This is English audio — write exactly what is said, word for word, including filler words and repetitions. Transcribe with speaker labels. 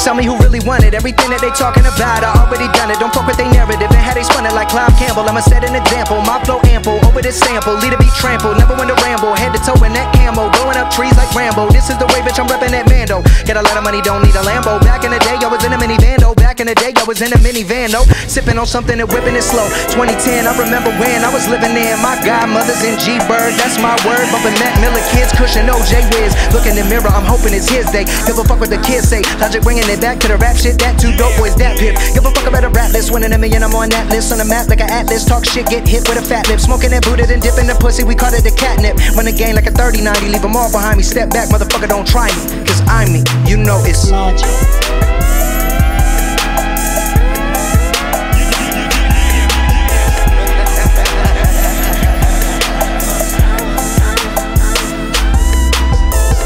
Speaker 1: tell me who really won it. Everything that they talking about, I already done it. Don't fuck with they narrative and how they spun it like Clive Campbell. I'ma set an example, my flow ample, over this sample, leader be trampled. Never went to ramble, head to toe in that camo, blowing up trees like Rambo. This is the way, bitch, I'm reppin' that Mando. Get a lot of money, don't need a Lambo. Back in the day, I was in a minivan, though. Back in the day, I was in a minivan, though. Sipping on something and whipping it slow. twenty ten, I remember when I was living in my godmother's in G-Bird, that's my word. Bumpin' Mac Miller, kids, cushion, O J Wiz. Look in the mirror, I'm hoping it's his day. Give a fuck what the kids say. Logic bringing it back to the rap shit. That two dope boys, that pip. Give a fuck about a rap list. Winning a million, I'm on that list. On the map like an atlas. Talk shit, get hit with a fat lip. Smoking that Buddha, then dipping the pussy. We call it the catnip. Run the game like a thirty ninety. Leave them all behind me. Step back, motherfucker, don't try me. Cause I'm me. You know it's Logic.